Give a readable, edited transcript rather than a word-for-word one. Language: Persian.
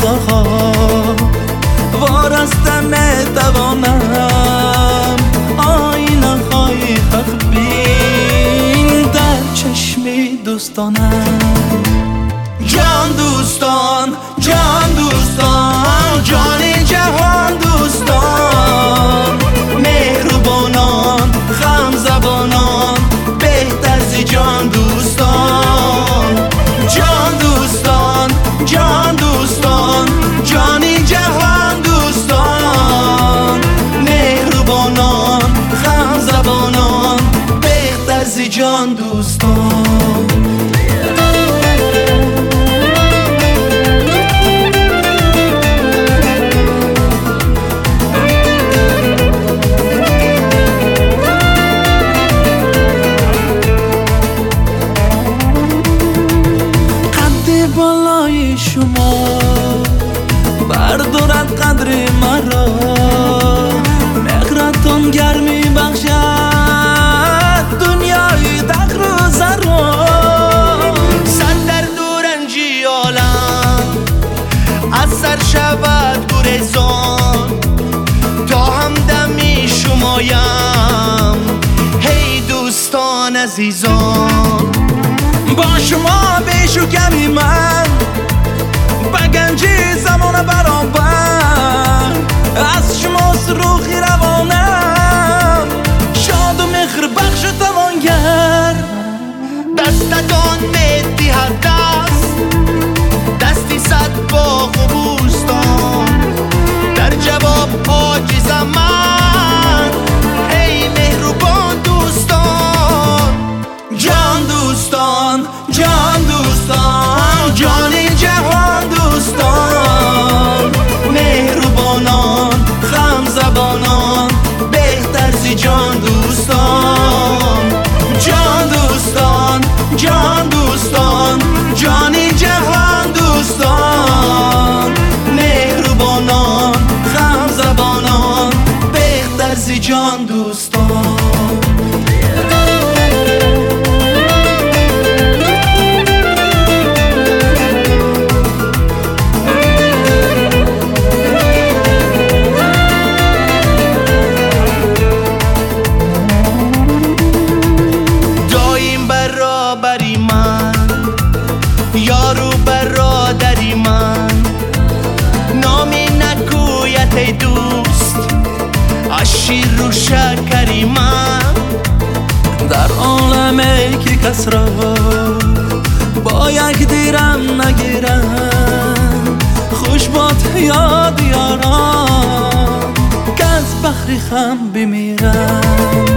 رفتارها وارستن نتوانم آینه های حق بین در چشمی دوستانم جان دوستان جان دوستان جان جهان دوستان مهربانان خم زبانان بهتر ز جان دوستان جان دوستان جان دوستان جان جهان دوستان مهربانان خم زبانان بهتر ز جان دوستان بالای شما بردارد قدر مرا مهرتان گرمی بخشد دنیای دق روز را صد در دورنجی عالم از سر شود گریزان تا همدمی شمایم هی دوستان عزیزان با شما بیش و کمی من بگنجی زمان برابر از شماست روحی روانم شاد و مهر بخش و توانگر دستتان میدهد دستی صد باغ و بوستان در جواب عاجزم من ای مهربان دوستان جان دوستان جان دوستان جان جهان دوستان مهربانان خم زبانان بهتر ز جان دوستان جان دوستان جان دوستان جان جهان دوستان مهربانان خم زبانان بهتر ز جان دوستان یارو برادری من نامی نکویت ای دوست اشیر رو شکری من در عالمی که کس را با یک دیرم نگیرم خوش باد یاد یارم که از بخری خم بمیرم